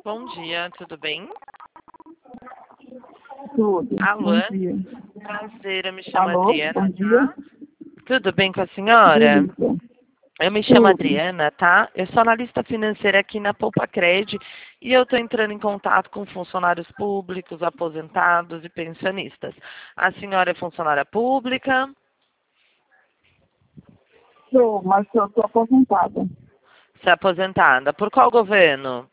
Bom dia, tudo bem? Tudo. Alô? Bom dia. Prazer, eu me chamo Alô? Adriana, Bom dia. tá? Tudo bem com a senhora? Isso. Eu me chamo Tudo. Adriana, tá? Eu sou analista financeira aqui na Poupa Cred e eu estou entrando em contato com funcionários públicos, aposentados e pensionistas. A senhora é funcionária pública? Sou, mas eu estou aposentada. Se é aposentada. Por qual governo?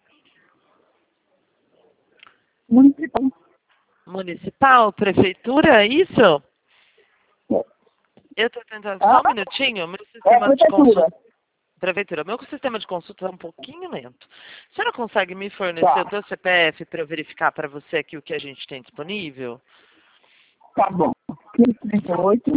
Municipal. Municipal? Prefeitura? Isso? É. Eu estou tentando Ah, só um minutinho. Meu é sistema de consulta. prefeitura. Prefeitura, meu sistema de consulta é um pouquinho lento. A senhora consegue me fornecer o Tá. teu CPF para eu verificar para você aqui o que a gente tem disponível? Tá bom. 538.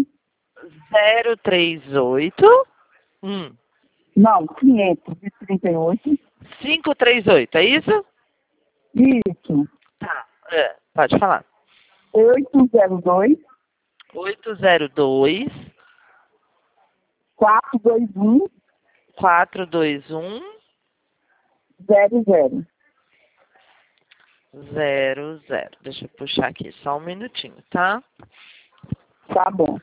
038 Não, 538. 538, é isso? Isso. Tá. Pode falar. 802 802 421 421 00. 00. Deixa eu puxar aqui só um minutinho, tá? Tá bom.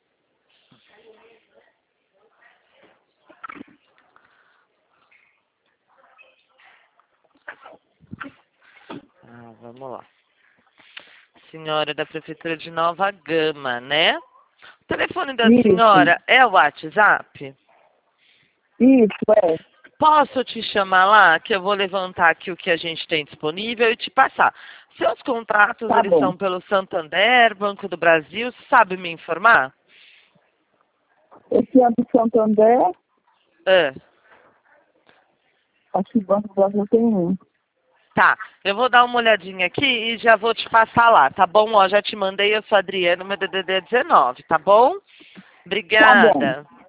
Vamos lá. Senhora da Prefeitura de Nova Gama, né? O telefone da Isso. senhora é o WhatsApp? Isso, é. Posso te chamar lá, que eu vou levantar aqui o que a gente tem disponível e te passar. Seus contratos, Tá eles bom. são pelo Santander, Banco do Brasil, sabe me informar? Esse ano do Santander, É. acho que o Banco do Brasil tem um. Tá, eu vou dar uma olhadinha aqui e já vou te passar lá, tá bom? Ó, já te mandei, eu sou a Adriana, meu DDD é 19, tá bom? Tá bom. Obrigada.